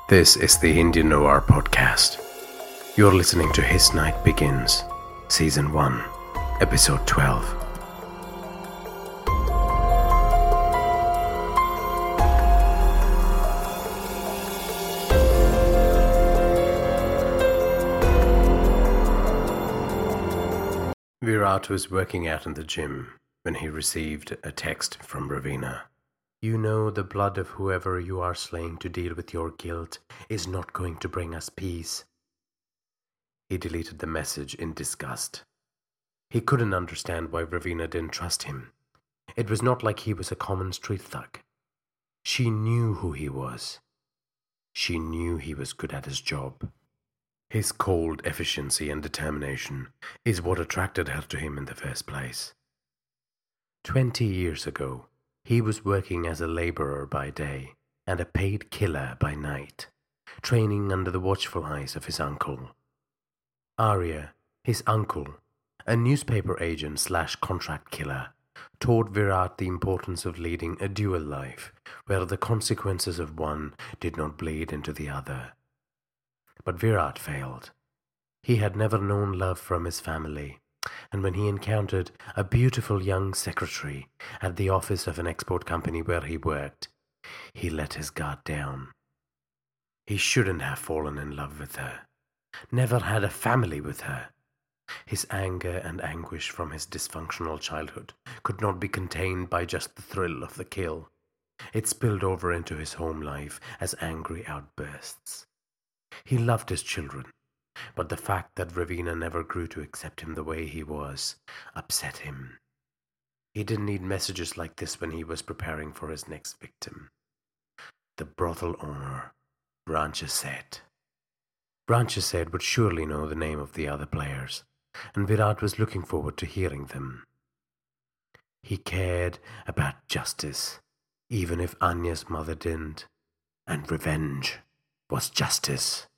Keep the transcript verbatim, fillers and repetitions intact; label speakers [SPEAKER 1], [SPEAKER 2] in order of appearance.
[SPEAKER 1] This is the Indian Noir Podcast. You're listening to His Night Begins, Season one, Episode twelve. Virat was working out in the gym when he received a text from Ravina. You know the blood of whoever you are slaying to deal with your guilt is not going to bring us peace. He deleted the message in disgust. He couldn't understand why Ravina didn't trust him. It was not like he was a common street thug. She knew who he was. She knew he was good at his job. His cold efficiency and determination is what attracted her to him in the first place. Twenty years ago, he was working as a laborer by day and a paid killer by night, training under the watchful eyes of his uncle. Arya, his uncle, a newspaper agent slash contract killer, taught Virat the importance of leading a dual life where the consequences of one did not bleed into the other. But Virat failed. He had never known love from his family, and when he encountered a beautiful young secretary at the office of an export company where he worked, he let his guard down. He shouldn't have fallen in love with her, never had a family with her. His anger and anguish from his dysfunctional childhood could not be contained by just the thrill of the kill. It spilled over into his home life as angry outbursts. He loved his children, but the fact that Ravina never grew to accept him the way he was upset him. He didn't need messages like this when he was preparing for his next victim. The brothel owner, Ranchesed. Ranchesed would surely know the name of the other players, and Virat was looking forward to hearing them. He cared about justice, even if Anya's mother didn't, and revenge was justice.